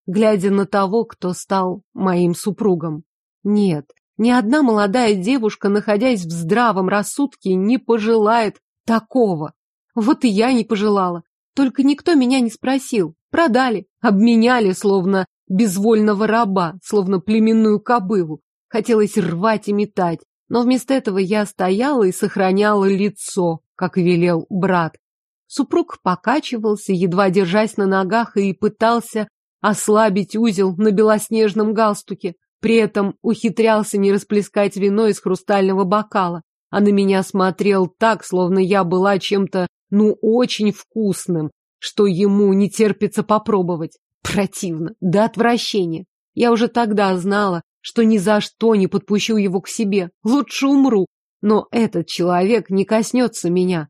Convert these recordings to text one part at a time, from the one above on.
глядя на того, кто стал моим супругом. Нет, ни одна молодая девушка, находясь в здравом рассудке, не пожелает такого. Вот и я не пожелала. Только никто меня не спросил. Продали, обменяли, словно безвольного раба, словно племенную кобылу. Хотелось рвать и метать, но вместо этого я стояла и сохраняла лицо, как велел брат. Супруг покачивался, едва держась на ногах, и пытался ослабить узел на белоснежном галстуке. При этом ухитрялся не расплескать вино из хрустального бокала, а на меня смотрел так, словно я была чем-то, очень вкусным, что ему не терпится попробовать. Противно, до отвращения. Я уже тогда знала, что ни за что не подпущу его к себе. Лучше умру, но этот человек не коснется меня.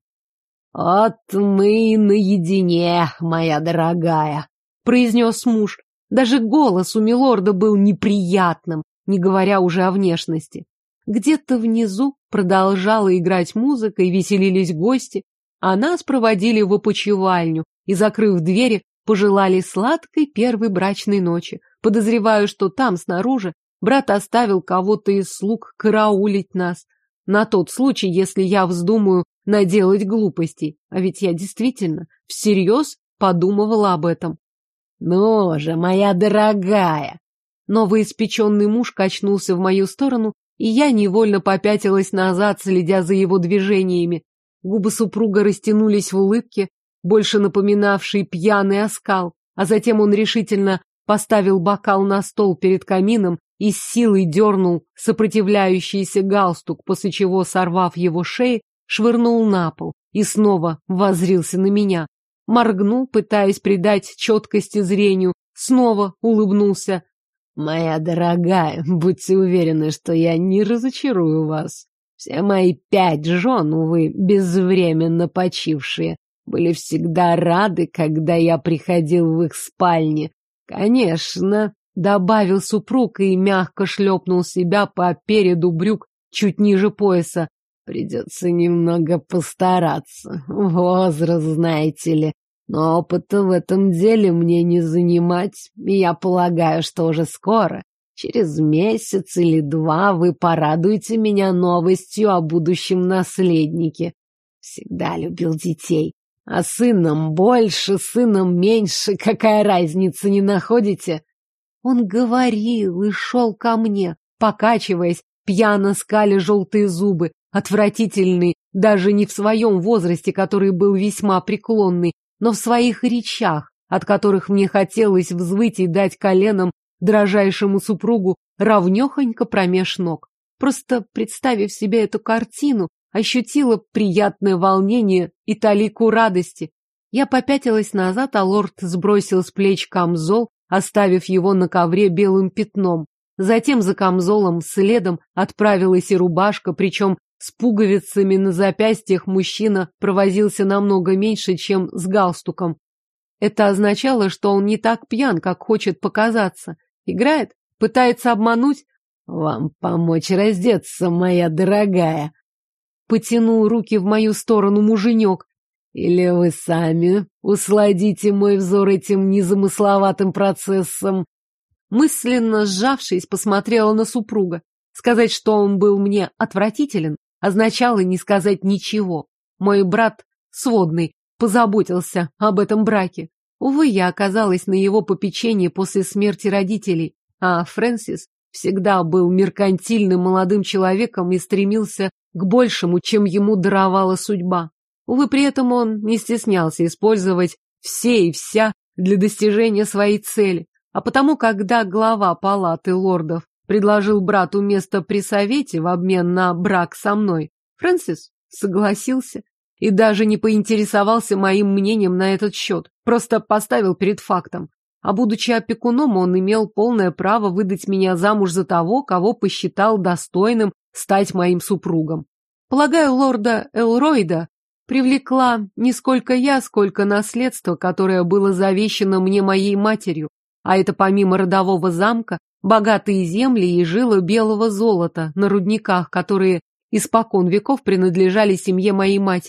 «Вот мы наедине, моя дорогая», — произнес муж. Даже голос у милорда был неприятным, не говоря уже о внешности. Где-то внизу продолжала играть музыка и веселились гости, а нас проводили в опочивальню и, закрыв двери, пожелали сладкой первой брачной ночи. Подозреваю, что там, снаружи, брат оставил кого-то из слуг караулить нас, на тот случай, если я вздумаю наделать глупостей. А ведь я действительно всерьез подумывала об этом. «Ну же, моя дорогая!» Новоиспеченный муж качнулся в мою сторону, и я невольно попятилась назад, следя за его движениями. Губы супруга растянулись в улыбке, больше напоминавшей пьяный оскал, а затем он решительно поставил бокал на стол перед камином и с силой дернул сопротивляющийся галстук, после чего, сорвав его шеи, швырнул на пол и снова воззрился на меня. Моргнул, пытаясь придать четкости зрению, снова улыбнулся. «Моя дорогая, будьте уверены, что я не разочарую вас. Все мои 5 жен, увы, безвременно почившие, были всегда рады, когда я приходил в их спальни. Конечно», — добавил супруг и мягко шлепнул себя по переду брюк чуть ниже пояса. «Придется немного постараться. Возраст, знаете ли. Но опыта в этом деле мне не занимать, и я полагаю, что уже скоро, через месяц или 2, вы порадуете меня новостью о будущем наследнике. Всегда любил детей. А сыном больше, сыном меньше, какая разница, не находите?» Он говорил и шел ко мне, покачиваясь, пьяно скаля желтые зубы, отвратительный, даже не в своем возрасте, который был весьма преклонный, но в своих речах, от которых мне хотелось взвыть и дать коленом дрожайшему супругу равнёхонько промеж ног. Просто представив себе эту картину, ощутила приятное волнение и талику радости. Я попятилась назад, а лорд сбросил с плеч камзол, оставив его на ковре белым пятном. Затем за камзолом следом отправилась и рубашка, причем с пуговицами на запястьях мужчина провозился намного меньше, чем с галстуком. Это означало, что он не так пьян, как хочет показаться. Играет? Пытается обмануть? «Вам помочь раздеться, моя дорогая?» Потянул руки в мою сторону муженек. «Или вы сами усладите мой взор этим незамысловатым процессом?» Мысленно сжавшись, посмотрела на супруга. Сказать, что он был мне отвратителен, означало не сказать ничего. Мой брат сводный позаботился об этом браке. Увы, я оказалась на его попечении после смерти родителей, а Фрэнсис всегда был меркантильным молодым человеком и стремился к большему, чем ему даровала судьба. Увы, при этом он не стеснялся использовать все и вся для достижения своей цели. А потому, когда глава палаты лордов предложил брату место при совете в обмен на брак со мной, Фрэнсис согласился и даже не поинтересовался моим мнением на этот счет, просто поставил перед фактом. А будучи опекуном, он имел полное право выдать меня замуж за того, кого посчитал достойным стать моим супругом. Полагаю, лорда Элройда привлекла не сколько я, сколько наследство, которое было завещано мне моей матерью, а это помимо родового замка, богатые земли и жилы белого золота на рудниках, которые испокон веков принадлежали семье моей матери.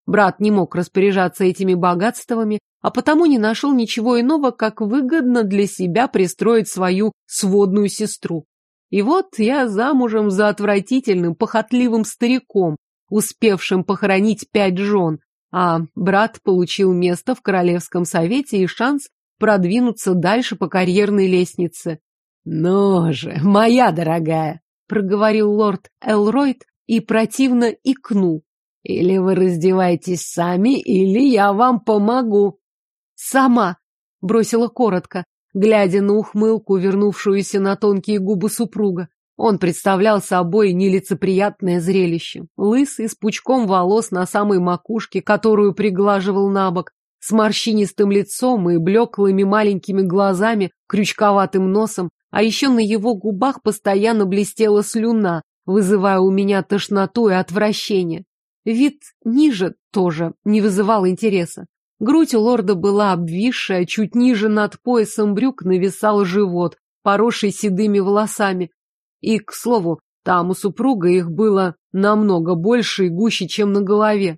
Брат не мог распоряжаться этими богатствами, а потому не нашел ничего иного, как выгодно для себя пристроить свою сводную сестру. И вот я замужем за отвратительным, похотливым стариком, успевшим похоронить 5 жен, а брат получил место в Королевском совете и шанс продвинуться дальше по карьерной лестнице. «Ну же, моя дорогая!» — проговорил лорд Элройд и противно икнул. «Или вы раздеваетесь сами, или я вам помогу». «Сама!» — бросила коротко, глядя на ухмылку, вернувшуюся на тонкие губы супруга. Он представлял собой нелицеприятное зрелище. Лысый, с пучком волос на самой макушке, которую приглаживал набок, с морщинистым лицом и блеклыми маленькими глазами, крючковатым носом, а еще на его губах постоянно блестела слюна, вызывая у меня тошноту и отвращение. Вид ниже тоже не вызывал интереса. Грудь у лорда была обвисшая, чуть ниже над поясом брюк нависал живот, поросший седыми волосами. И, к слову, там у супруга их было намного больше и гуще, чем на голове.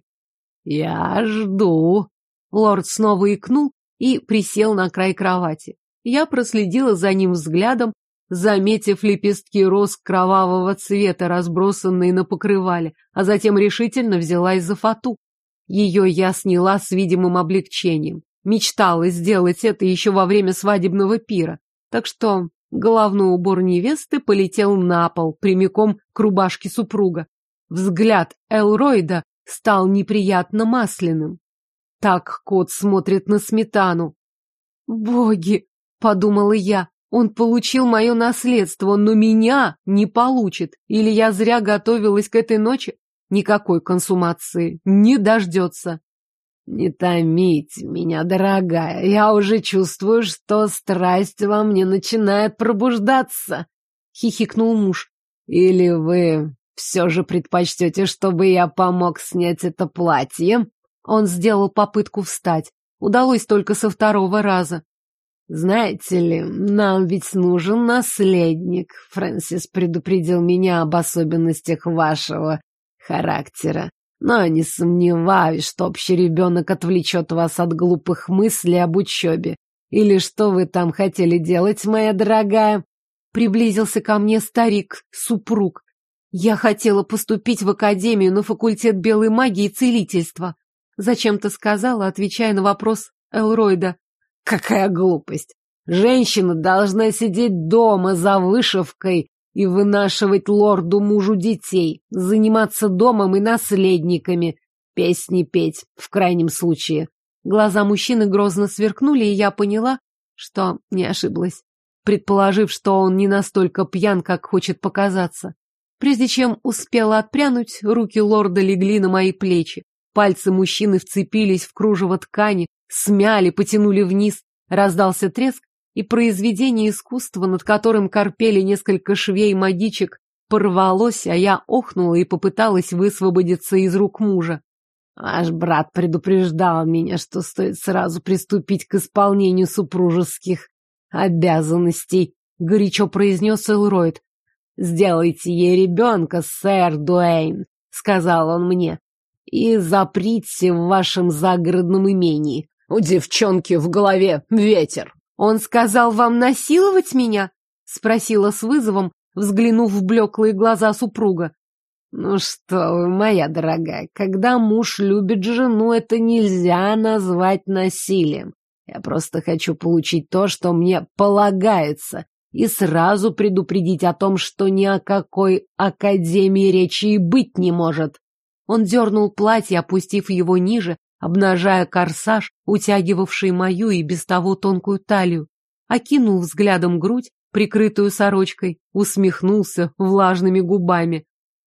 «Я жду». Лорд снова икнул и присел на край кровати. Я проследила за ним взглядом, заметив лепестки роз кровавого цвета, разбросанные на покрывале, а затем решительно взялась за фату. Ее я сняла с видимым облегчением. Мечтала сделать это еще во время свадебного пира, так что головной убор невесты полетел на пол, прямиком к рубашке супруга. Взгляд Элройда стал неприятно масляным. Так кот смотрит на сметану. «Боги!» — подумала я. «Он получил мое наследство, но меня не получит. Или я зря готовилась к этой ночи? Никакой консумации не дождется». «Не томите меня, дорогая, я уже чувствую, что страсть во мне начинает пробуждаться», — хихикнул муж. «Или вы все же предпочтете, чтобы я помог снять это платье?» Он сделал попытку встать. Удалось только со 2-го раза. «Знаете ли, нам ведь нужен наследник. Фрэнсис предупредил меня об особенностях вашего характера. Но не сомневаюсь, что общий ребенок отвлечет вас от глупых мыслей об учебе. Или что вы там хотели делать, моя дорогая?» Приблизился ко мне старик, супруг. «Я хотела поступить в академию на факультет белой магии и целительства», зачем-то сказала, отвечая на вопрос Элройда. «Какая глупость! Женщина должна сидеть дома за вышивкой и вынашивать лорду-мужу детей, заниматься домом и наследниками, песни петь, в крайнем случае». Глаза мужчины грозно сверкнули, и я поняла, что не ошиблась, предположив, что он не настолько пьян, как хочет показаться. Прежде чем успела отпрянуть, руки лорда легли на мои плечи. Пальцы мужчины вцепились в кружево ткани, смяли, потянули вниз. Раздался треск, и произведение искусства, над которым корпели несколько швей-магичек, порвалось, а я охнула и попыталась высвободиться из рук мужа. «Ваш брат предупреждал меня, что стоит сразу приступить к исполнению супружеских обязанностей», — горячо произнес Элройд. «Сделайте ей ребенка, сэр Дуэйн», — сказал он мне, «и заприте в вашем загородном имении. У девчонки в голове ветер». «Он сказал вам насиловать меня?» — спросила с вызовом, взглянув в блеклые глаза супруга. «Ну что вы, моя дорогая, когда муж любит жену, это нельзя назвать насилием. Я просто хочу получить то, что мне полагается, и сразу предупредить о том, что ни о какой академии речи и быть не может». Он дернул платье, опустив его ниже, обнажая корсаж, утягивавший мою и без того тонкую талию. Окинул взглядом грудь, прикрытую сорочкой, усмехнулся влажными губами.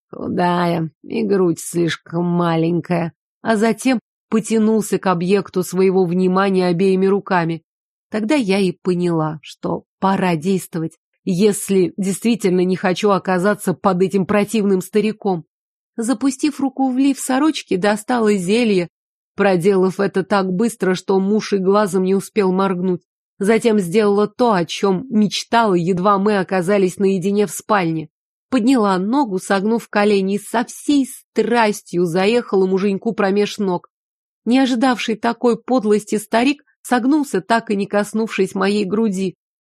«Худая, и грудь слишком маленькая», а затем потянулся к объекту своего внимания обеими руками. Тогда я и поняла, что пора действовать, если действительно не хочу оказаться под этим противным стариком. Запустив руку в лиф сорочки, достала зелье, проделав это так быстро, что муж и глазом не успел моргнуть. Затем сделала то, о чем мечтала, едва мы оказались наедине в спальне. Подняла ногу, согнув колени, и со всей страстью заехала муженьку промеж ног. Не ожидавший такой подлости старик согнулся, так и не коснувшись моей груди,